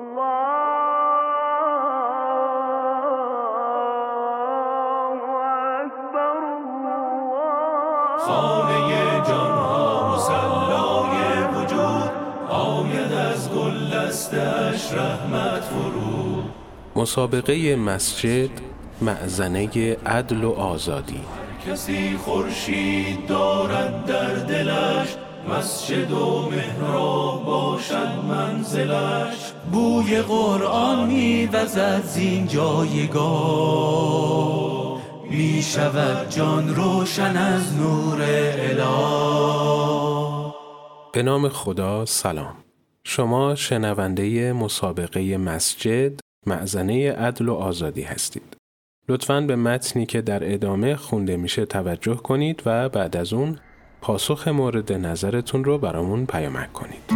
خانه جانها مصلای وجود، آید از گل دستش رحمت فرود. مسابقه مسجد، مأذنه عدل و آزادی. کسی خورشید دارد در دلش، مسجد و محراب باشد منزلش. بوی قرآن می‌وزد زین جایگاه، می شود جان روشن از نور اله. به نام خدا. سلام. شما شنونده مسابقه مسجد، مأذنه عدل و آزادی هستید. لطفاً به متنی که در ادامه خونده میشه توجه کنید و بعد از اون پاسخ مورد نظرتون رو برامون پیامک کنید.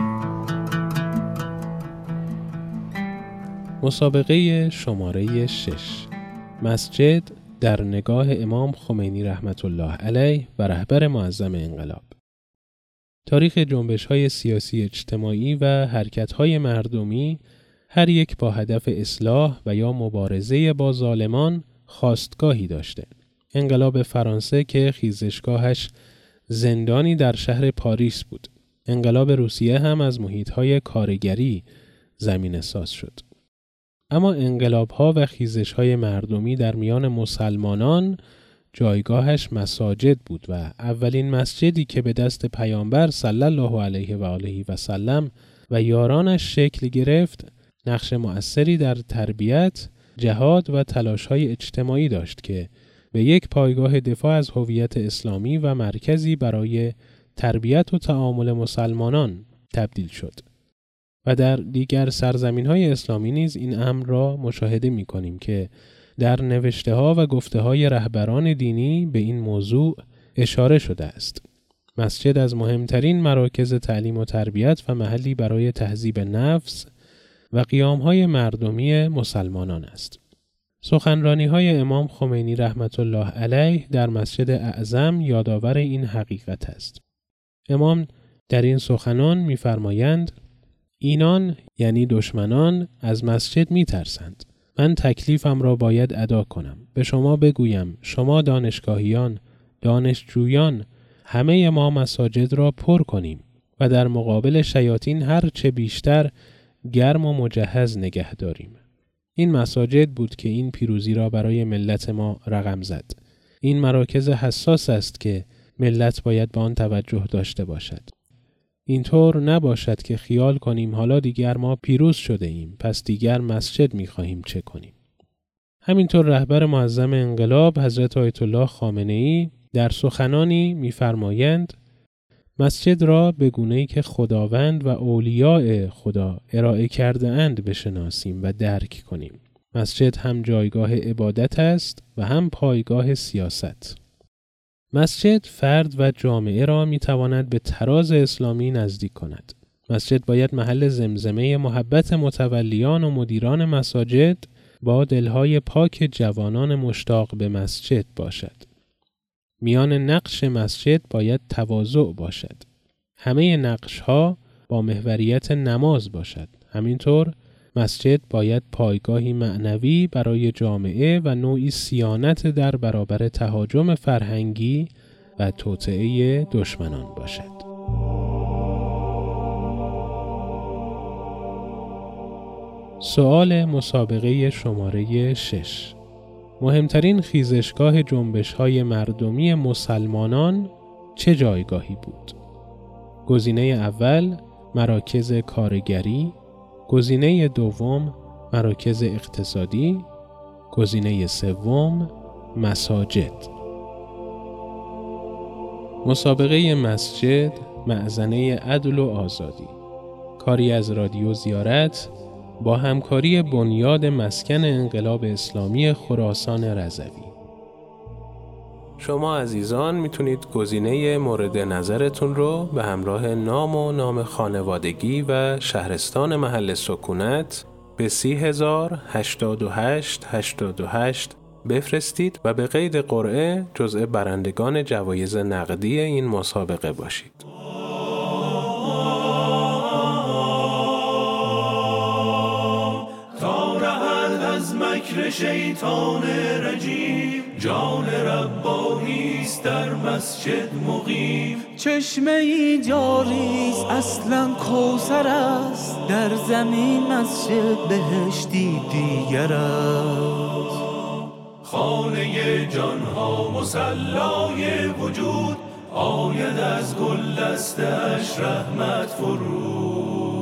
مسابقه شماره 6، مسجد در نگاه امام خمینی رحمت الله علیه و رهبر معظم انقلاب. تاریخ جنبش‌های سیاسی اجتماعی و حرکت‌های مردمی هر یک با هدف اصلاح و یا مبارزه با ظالمان خواستگاهی داشته. انقلاب فرانسه که خیزشگاهش زندانی در شهر پاریس بود. انقلاب روسیه هم از محیط‌های کارگری زمینه ساز شد. اما انقلاب‌ها و خیزش‌های مردمی در میان مسلمانان جایگاهش مساجد بود و اولین مسجدی که به دست پیامبر صلی الله علیه و آله و سلم و یارانش شکل گرفت، نقش مؤثری در تربیت، جهاد و تلاش‌های اجتماعی داشت که به یک پایگاه دفاع از هویت اسلامی و مرکزی برای تربیت و تعامل مسلمانان تبدیل شد. و در دیگر سرزمین‌های اسلامی نیز این امر را مشاهده می‌کنیم که در نوشته‌ها و گفته‌های رهبران دینی به این موضوع اشاره شده است. مسجد از مهمترین مراکز تعلیم و تربیت و محلی برای تهذیب نفس و قیام‌های مردمی مسلمانان است. سخنرانی‌های امام خمینی رحمت الله علیه در مسجد اعظم یادآور این حقیقت است. امام در این سخنان می‌فرمایند: اینان یعنی دشمنان از مسجد می‌ترسند. من تکلیفم را باید ادا کنم. به شما بگویم شما دانشگاهیان، دانشجویان، همه ما مساجد را پر کنیم و در مقابل شیاطین هر چه بیشتر گرم و مجهز نگه داریم. این مساجد بود که این پیروزی را برای ملت ما رقم زد. این مراکز حساس است که ملت باید به آن توجه داشته باشد. اینطور نباشد که خیال کنیم حالا دیگر ما پیروز شده ایم، پس دیگر مسجد می‌خواهیم چه کنیم. همینطور رهبر معظم انقلاب حضرت آیت الله خامنه‌ای در سخنانی می‌فرمایند: مسجد را به گونه‌ای که خداوند و اولیاء خدا ارائه کرده اند بشناسیم و درک کنیم. مسجد هم جایگاه عبادت است و هم پایگاه سیاست. مسجد فرد و جامعه را می‌تواند به تراز اسلامی نزدیک کند. مسجد باید محل زمزمه محبت متولیان و مدیران مساجد با دلهای پاک جوانان مشتاق به مسجد باشد. میان نقش مسجد باید تواضع باشد. همه نقش‌ها با محوریت نماز باشد. همینطور مسجد باید پایگاهی معنوی برای جامعه و نوعی صیانت در برابر تهاجم فرهنگی و توطئه دشمنان باشد. سوال مسابقه شماره 6: مهمترین خیزشگاه جنبش‌های مردمی مسلمانان چه جایگاهی بود؟ گزینه اول مراکز کارگری، گزینه دوم مراکز اقتصادی، گزینه سوم مساجد. مسابقه مسجد، مأذنه عدل و آزادی، کاری از رادیو زیارت با همکاری بنیاد مسکن انقلاب اسلامی خراسان رضوی. شما عزیزان میتونید گزینه مورد نظرتون رو به همراه نام و نام خانوادگی و شهرستان محل سکونت به 30,088,88 بفرستید و به قید قرعه جزء برندگان جوایز نقدی این مسابقه باشید. فکر شیطان رجیم. جان ربانیست در مسجد مقیم. چشمه ای جاریست اصلا کوثر است، در زمین مسجد بهشتی دیگر است. خانه جانها مصلای وجود، آید از گل دستش رحمت فرود.